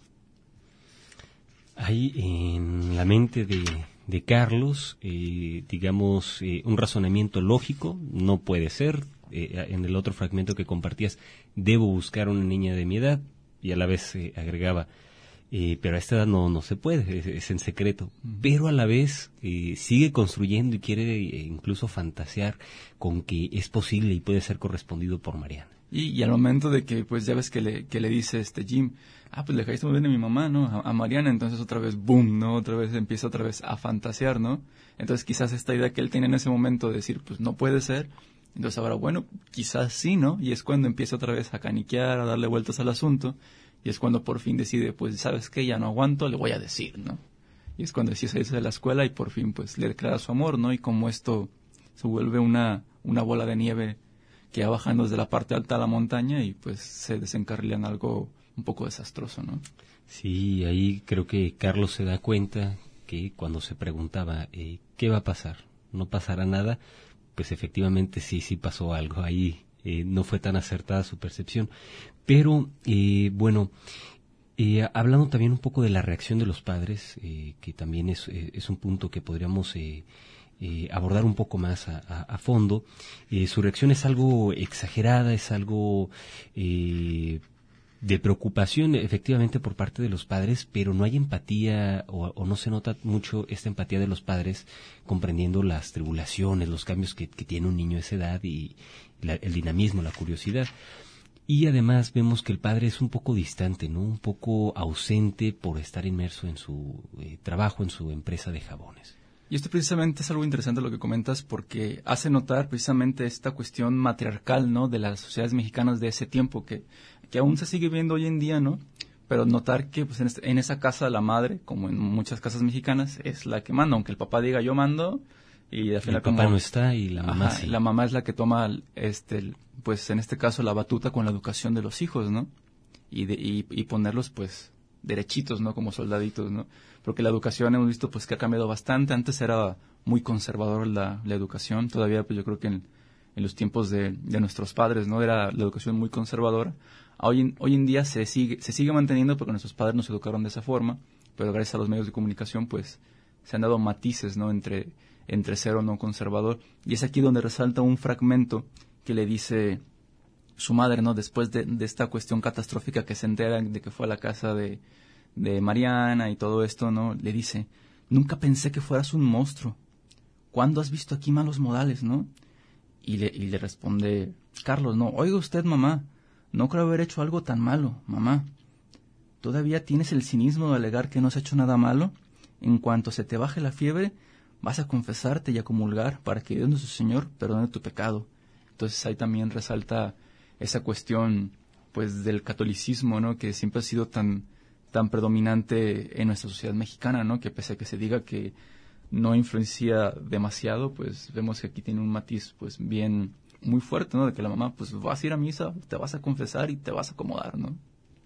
Hay en la mente de, de Carlos, eh, digamos, eh, un razonamiento lógico, no puede ser. Eh, en el otro fragmento que compartías, debo buscar una niña de mi edad, y a la vez eh, agregaba, eh, pero a esta edad no, no se puede, es, es en secreto. Uh-huh. Pero a la vez eh, sigue construyendo y quiere eh, incluso fantasear con que es posible y puede ser correspondido por Mariana. Y, y al momento de que, pues ya ves que le, que le dice este Jim, ah, pues le caíste muy bien a mi mamá, ¿no? A, a Mariana, entonces otra vez, boom, ¿no? Otra vez empieza otra vez a fantasear, ¿no? Entonces quizás esta idea que él tiene en ese momento de decir, pues no puede ser, entonces ahora, bueno, quizás sí, ¿no? Y es cuando empieza otra vez a caniquear, a darle vueltas al asunto, y es cuando por fin decide, pues, ¿sabes qué? Ya no aguanto, le voy a decir, ¿no? Y es cuando decide salirse de la escuela y por fin, pues, le declara su amor, ¿no? Y como esto se vuelve una, una bola de nieve que va bajando desde la parte alta de la montaña y pues se desencarrila en algo un poco desastroso, ¿no? Sí, ahí creo que Carlos se da cuenta que cuando se preguntaba eh, ¿qué va a pasar? ¿No pasará nada? Pues efectivamente sí, sí pasó algo. Ahí eh, no fue tan acertada su percepción. Pero, eh, bueno, eh, hablando también un poco de la reacción de los padres, eh, que también es, eh, es un punto que podríamos... Eh, Eh, abordar un poco más a, a, a fondo. Eh, su reacción es algo exagerada, es algo eh, de preocupación efectivamente por parte de los padres, pero no hay empatía o, o no se nota mucho esta empatía de los padres comprendiendo las tribulaciones, los cambios que, que tiene un niño a esa edad y la, el dinamismo, la curiosidad. Y además vemos que el padre es un poco distante, ¿no? Un poco ausente por estar inmerso en su eh, trabajo, en su empresa de jabones. Y esto precisamente es algo interesante lo que comentas porque hace notar precisamente esta cuestión matriarcal, ¿no? De las sociedades mexicanas de ese tiempo que, que aún se sigue viendo hoy en día, ¿no? Pero notar que pues en, este, en esa casa la madre, como en muchas casas mexicanas, es la que manda, aunque el papá diga yo mando y al final el papá como, no está y la mamá ajá, sí. La mamá es la que toma, este, pues en este caso la batuta con la educación de los hijos, ¿no? Y, de, y, y ponerlos pues derechitos, ¿no? Como soldaditos, ¿no? Porque la educación hemos visto pues que ha cambiado bastante. Antes era muy conservador la, la educación. Todavía pues yo creo que en, en los tiempos de, de nuestros padres, ¿no? Era la educación muy conservadora. Hoy en, hoy en día se sigue, se sigue manteniendo porque nuestros padres nos educaron de esa forma, pero gracias a los medios de comunicación pues se han dado matices, ¿no? Entre, entre ser o no conservador. Y es aquí donde resalta un fragmento que le dice su madre, ¿no? Después de, de esta cuestión catastrófica que se entera de que fue a la casa de de Mariana y todo esto, ¿no? Le dice, nunca pensé que fueras un monstruo. ¿Cuándo has visto aquí malos modales, no? Y le, y le responde Carlos, no, oiga usted, mamá, no creo haber hecho algo tan malo, mamá. ¿Todavía tienes el cinismo de alegar que no has hecho nada malo? En cuanto se te baje la fiebre, vas a confesarte y a comulgar para que Dios nuestro Señor perdone tu pecado. Entonces ahí también resalta esa cuestión, pues, del catolicismo, ¿no? Que siempre ha sido tan tan predominante en nuestra sociedad mexicana, ¿no? Que pese a que se diga que no influencia demasiado, pues vemos que aquí tiene un matiz, pues, bien, muy fuerte, ¿no? De que la mamá, pues, vas a ir a misa, te vas a confesar y te vas a acomodar, ¿no?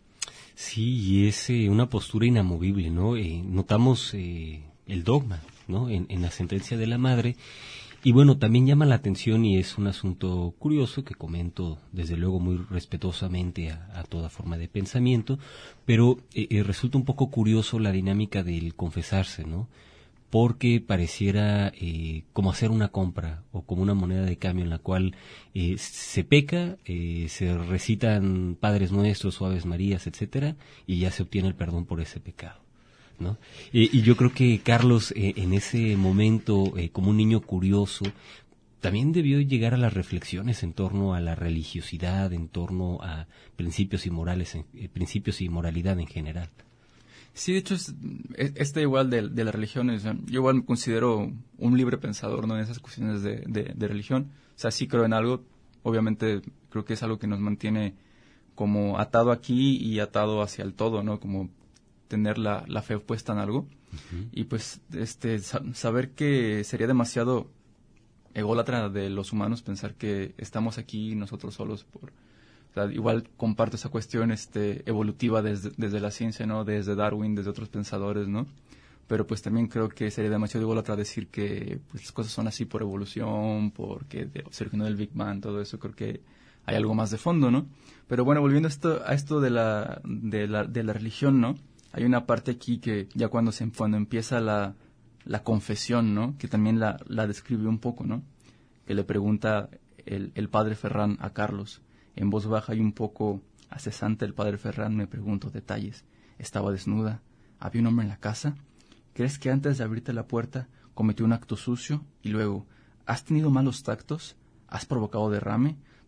Sí, y es eh, una postura inamovible, ¿no? Eh, notamos eh, el dogma, ¿no? En, en la sentencia de la madre. Y bueno, también llama la atención y es un asunto curioso que comento desde luego muy respetuosamente a, a toda forma de pensamiento, pero eh, eh, resulta un poco curioso la dinámica del confesarse, ¿no? Porque pareciera eh, como hacer una compra o como una moneda de cambio en la cual eh, se peca, eh, se recitan Padres Nuestros o Aves Marías, etcétera, y ya se obtiene el perdón por ese pecado, ¿no? Eh, y yo creo que Carlos eh, en ese momento, eh, como un niño curioso, también debió llegar a las reflexiones en torno a la religiosidad, en torno a principios y morales, en, eh, principios y moralidad en general. Sí, de hecho, es, es, este igual de, de las religiones, yo igual me considero un libre pensador, ¿no? En esas cuestiones de, de, de religión. O sea, sí creo en algo, obviamente creo que es algo que nos mantiene como atado aquí y atado hacia el todo, ¿no? Como tener la, la fe puesta en algo. Uh-huh. Y pues este sa- saber que sería demasiado ególatra de los humanos pensar que estamos aquí nosotros solos por... O sea, igual comparto esa cuestión este evolutiva desde, desde la ciencia, ¿no? Desde Darwin, desde otros pensadores, ¿no? Pero pues también creo que sería demasiado ególatra decir que pues, las cosas son así por evolución, porque de, se originó del Big Bang, todo eso. Creo que hay algo más de fondo, ¿no? Pero bueno, volviendo a esto, a esto de la, de la, de la religión, ¿no? Hay una parte aquí que ya cuando se cuando empieza la, la confesión, ¿no? Que también la, la describe un poco, ¿no? Que le pregunta el, el padre Ferran a Carlos. En voz baja y un poco acesante el padre Ferran me preguntó detalles. Estaba desnuda. ¿Había un hombre en la casa? ¿Crees que antes de abrirte la puerta cometió un acto sucio? Y luego, ¿has tenido malos tactos? ¿Has provocado derrame?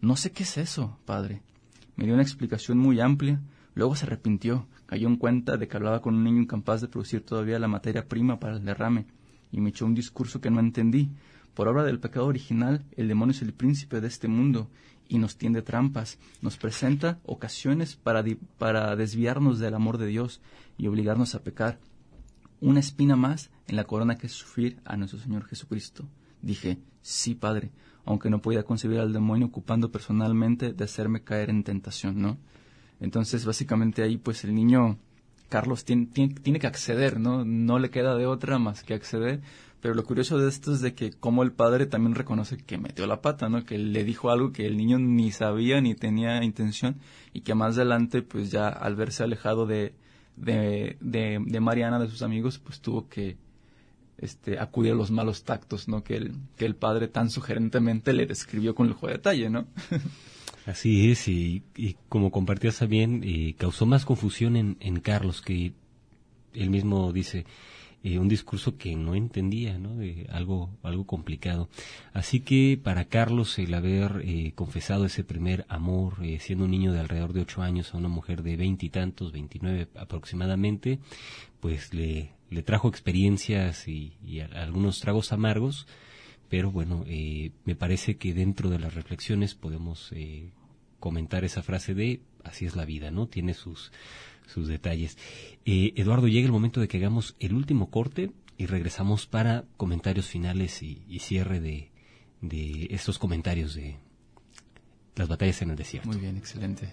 no sé qué es eso, padre. Me dio una explicación muy amplia, luego se arrepintió, cayó en cuenta de que hablaba con un niño incapaz de producir todavía la materia prima para el derrame, y me echó un discurso que no entendí. Por obra del pecado original, el demonio es el príncipe de este mundo, y nos tiende trampas, nos presenta ocasiones para, di- para desviarnos del amor de Dios y obligarnos a pecar. Una espina más en la corona que es sufrir a nuestro Señor Jesucristo. Dije, sí, padre, aunque no podía concebir al demonio ocupando personalmente de hacerme caer en tentación, ¿no? Entonces, básicamente ahí, pues el niño, Carlos, tiene, tiene, tiene que acceder, ¿no? No le queda de otra más que acceder. Pero lo curioso de esto es de que como el padre también reconoce que metió la pata, ¿no? Que le dijo algo que el niño ni sabía ni tenía intención, y que más adelante, pues ya al verse alejado de, de, de, de Mariana, de sus amigos, pues tuvo que este, acudir a los malos tactos, ¿no? Que el, que el padre tan sugerentemente le describió con lujo de detalle, ¿no? Así es, y, y como compartías también, eh, causó más confusión en, en Carlos, que él mismo dice... Eh, un discurso que no entendía, ¿no? De algo, algo complicado. Así que para Carlos el haber eh, confesado ese primer amor, eh, siendo un niño de alrededor de ocho años a una mujer de veintitantos, veintinueve aproximadamente, pues le, le trajo experiencias y, y a, a algunos tragos amargos, pero bueno, eh, me parece que dentro de las reflexiones podemos eh, comentar esa frase de así es la vida, ¿no? Tiene sus sus detalles. Eh, Eduardo, llega el momento de que hagamos el último corte y regresamos para comentarios finales y, y cierre de, de estos comentarios de las batallas en el desierto. Muy bien, excelente.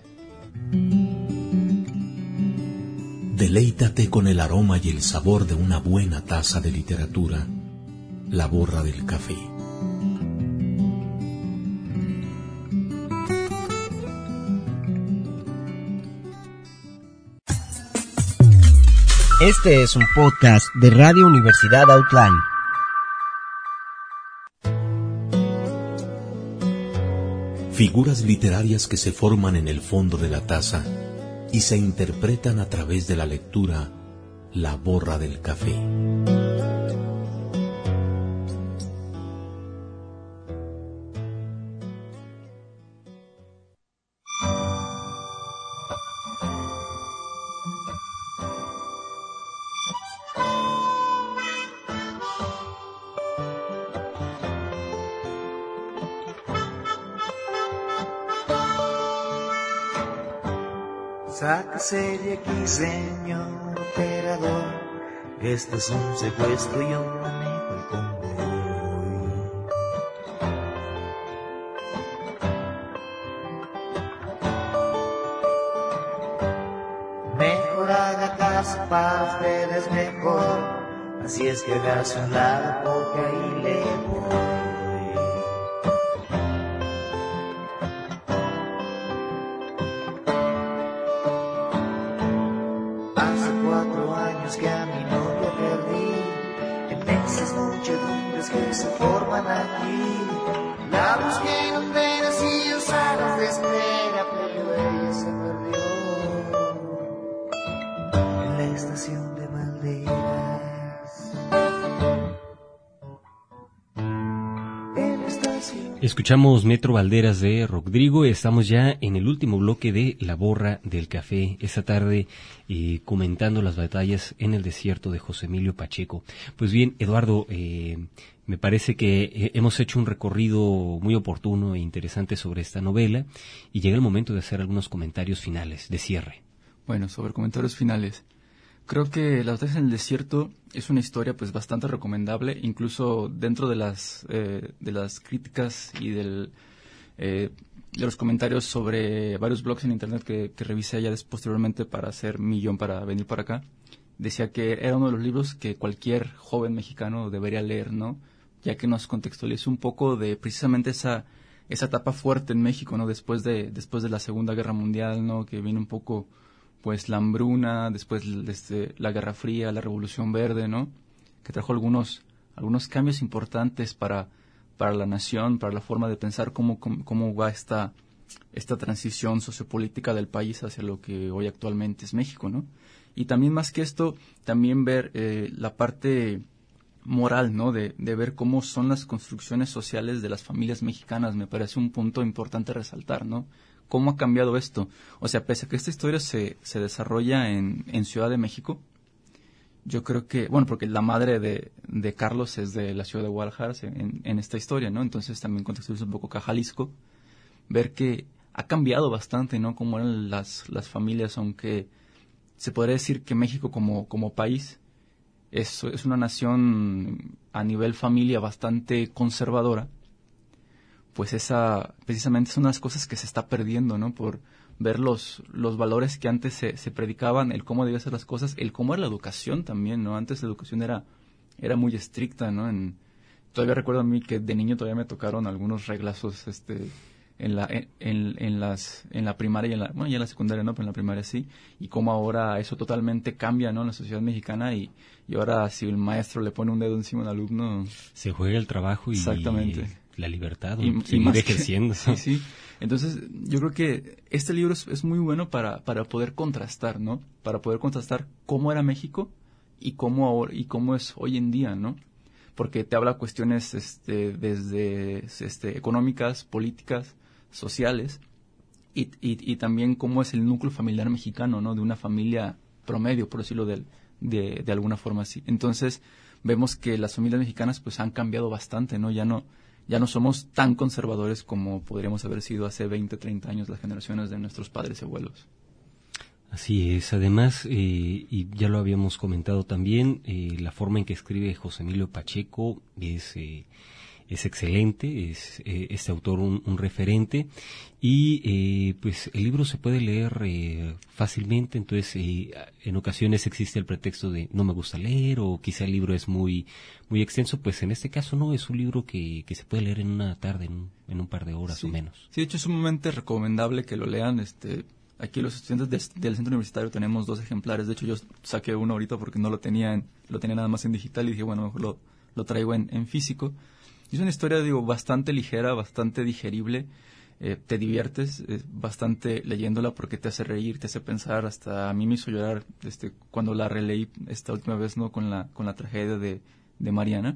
Deleítate con el aroma y el sabor de una buena taza de literatura, La Borra del Café. Este es un podcast de Radio Universidad Outline. Figuras literarias que se forman en el fondo de la taza y se interpretan a través de la lectura, La Borra del Café. Sáquese de aquí, señor operador, esto es un secuestro y yo manejo el convoy. Mejor haga caso, para ustedes mejor, así es que hágase un lado porque ahí le voy. Que a mi novia perdí en esas muchedumbres que se forman aquí. La busqué en veras y en salas de espera, pero ella se perdió en la estación de Valderas. En la estación. Escuchamos Metro Valderas de Rodrigo. Estamos ya en el último bloque de La Borra del Café esta tarde, eh, comentando las batallas en el desierto de José Emilio Pacheco. Pues bien, Eduardo, eh, me parece que eh, hemos hecho un recorrido muy oportuno e interesante sobre esta novela y llega el momento de hacer algunos comentarios finales, de cierre. Bueno, sobre comentarios finales. Creo que Las batallas en el desierto es una historia pues bastante recomendable, incluso dentro de las eh, de las críticas y del eh, de los comentarios sobre varios blogs en internet que, que revisé ya después, posteriormente para hacer millón para venir para acá. Decía que era uno de los libros que cualquier joven mexicano debería leer, ¿no? Ya que nos contextualiza un poco de precisamente esa esa etapa fuerte en México, ¿no? Después de después de la Segunda Guerra Mundial, ¿no? Que viene un poco pues la hambruna, después este, la Guerra Fría, la Revolución Verde, ¿no? Que trajo algunos algunos cambios importantes para para la nación, para la forma de pensar cómo cómo, cómo va esta esta transición sociopolítica del país hacia lo que hoy actualmente es México, ¿no? Y también más que esto, también ver eh, la parte moral, ¿no? De, de ver cómo son las construcciones sociales de las familias mexicanas. Me parece un punto importante resaltar, ¿no? ¿Cómo ha cambiado esto? O sea, pese a que esta historia se, se desarrolla en, en Ciudad de México, yo creo que, bueno, porque la madre de, de Carlos es de la ciudad de Guadalajara en, en esta historia, ¿no? Entonces también contextualiza un poco acá Jalisco, ver que ha cambiado bastante, ¿no? Cómo eran las, las familias, aunque se podría decir que México como, como país es, es una nación a nivel familia bastante conservadora, pues esa precisamente son unas cosas que se está perdiendo, ¿no? Por ver los, los valores que antes se, se predicaban, el cómo debían ser las cosas, el cómo era la educación también, ¿no? Antes la educación era, era muy estricta, ¿no? En, todavía recuerdo a mí que de niño todavía me tocaron algunos reglazos, este, en la, en, en, en las, en la primaria y en la, bueno, ya en la secundaria no, pero en la primaria sí, y cómo ahora eso totalmente cambia, ¿no? En la sociedad mexicana y, y ahora si el maestro le pone un dedo encima al alumno... Se juega el trabajo y... Exactamente. La libertad, y, seguir ejerciendo. Que, sí, sí. Entonces, yo creo que este libro es, es muy bueno para, para poder contrastar, ¿no? Para poder contrastar cómo era México y cómo ahora, y cómo es hoy en día, ¿no? Porque te habla cuestiones este, desde este, económicas, políticas, sociales, y, y, y también cómo es el núcleo familiar mexicano, ¿no? De una familia promedio, por decirlo de, de, de alguna forma así. Entonces, vemos que las familias mexicanas pues han cambiado bastante, ¿no? Ya no... Ya no somos tan conservadores como podríamos haber sido hace veinte, treinta años las generaciones de nuestros padres y abuelos. Así es. Además, eh, y ya lo habíamos comentado también, eh, la forma en que escribe José Emilio Pacheco es, eh, es excelente, es eh, este autor un, un referente, y eh, pues el libro se puede leer eh, fácilmente. Entonces eh, en ocasiones existe el pretexto de no me gusta leer, o quizá el libro es muy muy extenso. Pues en este caso no, es un libro que, que se puede leer en una tarde, en un, en un par de horas sí, o menos. Sí, de hecho es sumamente recomendable que lo lean. Este, aquí los estudiantes de, del centro universitario tenemos dos ejemplares. De hecho yo saqué uno ahorita porque no lo tenía en, lo tenía nada más en digital y dije bueno, mejor lo, lo traigo en, en físico. Y es una historia, digo, bastante ligera, bastante digerible. Eh, te diviertes eh, bastante leyéndola porque te hace reír, te hace pensar. Hasta a mí me hizo llorar este, cuando la releí esta última vez, ¿no? Con la, con la tragedia de, de Mariana.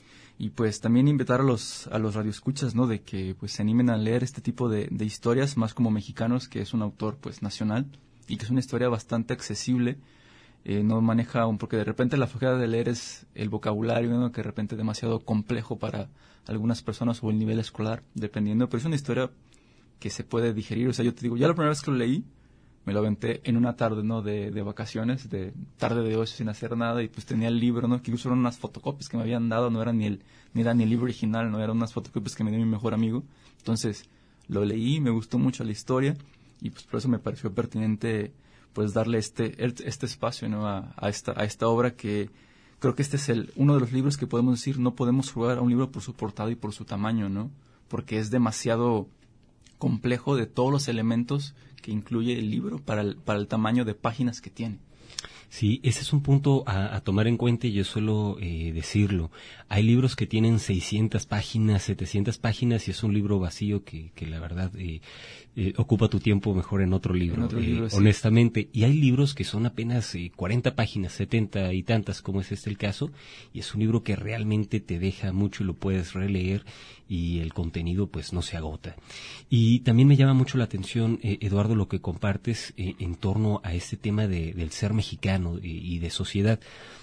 Y pues también invitar a los, a los radioescuchas, ¿no? De que pues se animen a leer este tipo de, de historias, más como Mexicanos, que es un autor pues nacional y que es una historia bastante accesible. Eh, no maneja un, porque de repente la flojera de leer es el vocabulario, ¿no? Que de repente es demasiado complejo para algunas personas o el nivel escolar, dependiendo, pero es una historia que se puede digerir. O sea, yo te digo, ya la primera vez que lo leí, me lo aventé en una tarde, ¿no? De, de vacaciones, de tarde de ocio sin hacer nada, y pues tenía el libro, ¿no? Que incluso eran unas fotocopias que me habían dado, no era ni el, ni era ni el libro original, no eran unas fotocopias que me dio mi mejor amigo. Entonces, lo leí, me gustó mucho la historia, y pues por eso me pareció pertinente pues darle este este espacio, ¿no? a, a esta a esta obra, que creo que este es el uno de los libros que podemos decir no podemos jugar a un libro por su portada y por su tamaño, ¿no? Porque es demasiado complejo de todos los elementos que incluye el libro para el para el tamaño de páginas que tiene. Sí, ese es un punto a, a tomar en cuenta, y yo suelo eh, decirlo. Hay libros que tienen seiscientas páginas, setecientas páginas, y es un libro vacío que, que la verdad eh, eh, ocupa tu tiempo mejor en otro libro, en otro eh, libro sí. honestamente. Y hay libros que son apenas eh, cuarenta páginas, setenta y tantas, como es este el caso, y es un libro que realmente te deja mucho y lo puedes releer, y el contenido pues no se agota. Y también me llama mucho la atención, eh, Eduardo, lo que compartes eh, en torno a este tema de, del ser mexicano y, y de sociedad.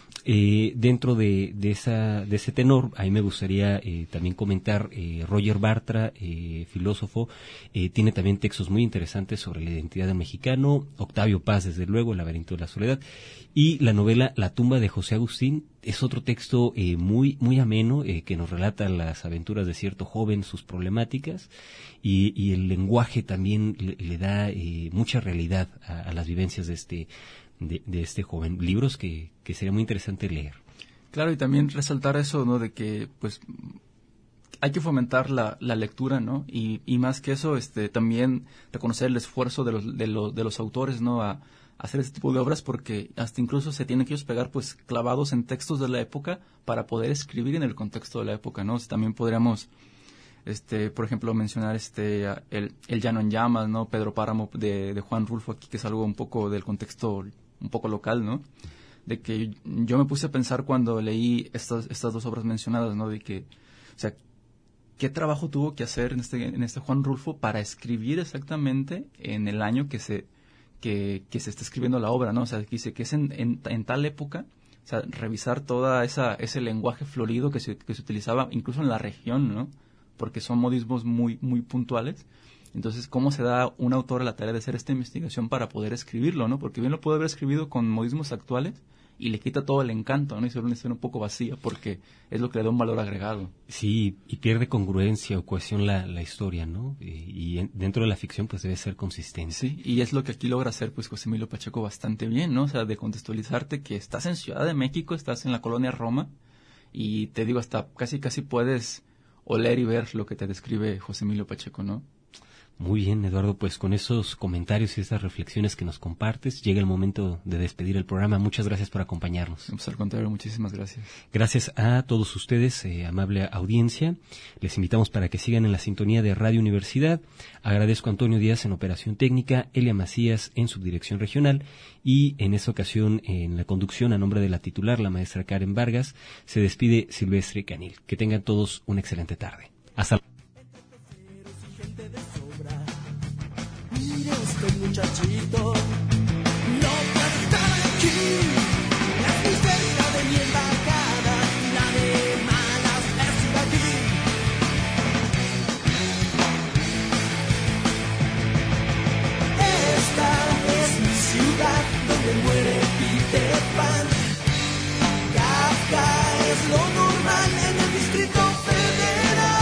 Eh, dentro de, de esa de ese tenor, a mí me gustaría eh, también comentar, eh, Roger Bartra, eh, filósofo, eh, tiene también textos muy interesantes sobre la identidad del mexicano. Octavio Paz, desde luego, El laberinto de la soledad, y la novela La tumba de José Agustín es otro texto eh, muy muy ameno, eh, que nos relata las aventuras de cierto joven, sus problemáticas, y, y el lenguaje también le, le da eh, mucha realidad a, a las vivencias de este De, de este joven. Libros que, que sería muy interesante leer. Claro, y también resaltar eso, ¿no? De que, pues, hay que fomentar la, la lectura, ¿no? Y, y más que eso, este, también reconocer el esfuerzo de los, de los, de los autores, ¿no? A, a hacer este tipo de obras, porque hasta incluso se tienen que ellos pegar, pues, clavados en textos de la época para poder escribir en el contexto de la época, ¿no? O sea, también podríamos, este, por ejemplo, mencionar este, el, el Llano en Llamas, ¿no? Pedro Páramo de, de Juan Rulfo aquí, que es algo un poco del contexto un poco local, ¿no? de que yo me puse a pensar cuando leí estas, estas dos obras mencionadas, ¿no? De que, o sea, ¿qué trabajo tuvo que hacer en este, en este Juan Rulfo para escribir exactamente en el año que se, que, que se está escribiendo la obra, ¿no? O sea, que dice que es en, en, en tal época, o sea, revisar toda esa, ese lenguaje florido que se, que se utilizaba incluso en la región, ¿no? Porque son modismos muy, muy puntuales. Entonces, ¿cómo se da un autor a la tarea de hacer esta investigación para poder escribirlo, ¿no? Porque bien lo puede haber escrito con modismos actuales y le quita todo el encanto, ¿no? Y se vuelve una historia un poco vacía porque es lo que le da un valor agregado. Sí, y pierde congruencia o cohesión la, la historia, ¿no? Y, y en, dentro de la ficción, pues debe ser consistente. Sí, y es lo que aquí logra hacer, pues, José Emilio Pacheco bastante bien, ¿no? O sea, de contextualizarte que estás en Ciudad de México, estás en la colonia Roma y te digo, hasta casi, casi puedes oler y ver lo que te describe José Emilio Pacheco, ¿no? Muy bien, Eduardo, pues con esos comentarios y esas reflexiones que nos compartes, llega el momento de despedir el programa. Muchas gracias por acompañarnos. Pues al contrario, muchísimas gracias. Gracias a todos ustedes, eh, amable audiencia. Les invitamos para que sigan en la sintonía de Radio Universidad. Agradezco a Antonio Díaz en operación técnica, Elia Macías en subdirección regional y en esta ocasión en la conducción a nombre de la titular, la maestra Karen Vargas, se despide Silvestre Canil. Que tengan todos una excelente tarde. Hasta luego. Mire usted, muchachito, no puede estar aquí. Es muy cerca de mi embajada, la de malas es de aquí. Esta es mi ciudad donde muere Peter Pan. Kafka es lo normal en el Distrito Federal.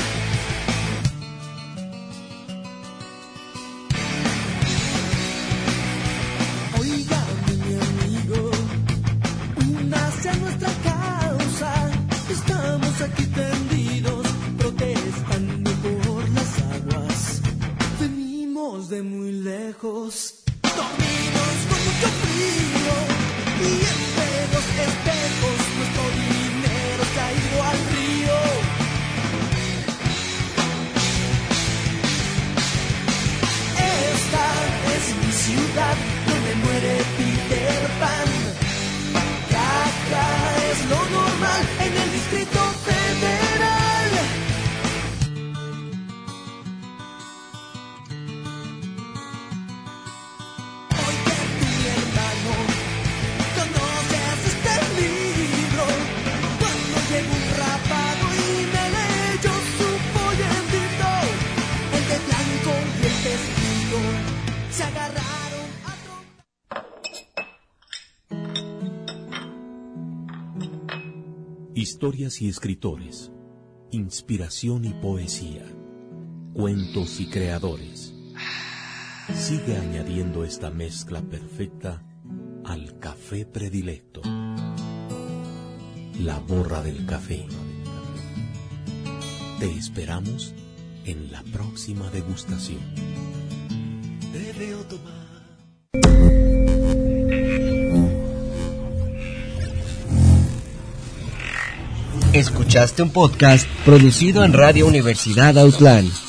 Oiga, mi amigo, únase a nuestra causa. Estamos aquí tendidos, protestando por las aguas. Venimos de muy lejos, dormimos con mucho frío. Y entre los espejos, nuestro dinero se ha ido al río. Esta es mi ciudad donde muere Peter Pan. Kafka es lo normal en el Distrito Federal. Oye, tú, mi hermano, conoces este libro. Cuando llegó un rapado y me leyó su folletito, el de blanco y el testigo se agarraron a Historias y escritores, inspiración y poesía, cuentos y creadores. Sigue añadiendo esta mezcla perfecta al café predilecto. La Borra del Café. Te esperamos en la próxima degustación. Te veo tomar. Escuchaste un podcast producido en Radio Universidad Autlán.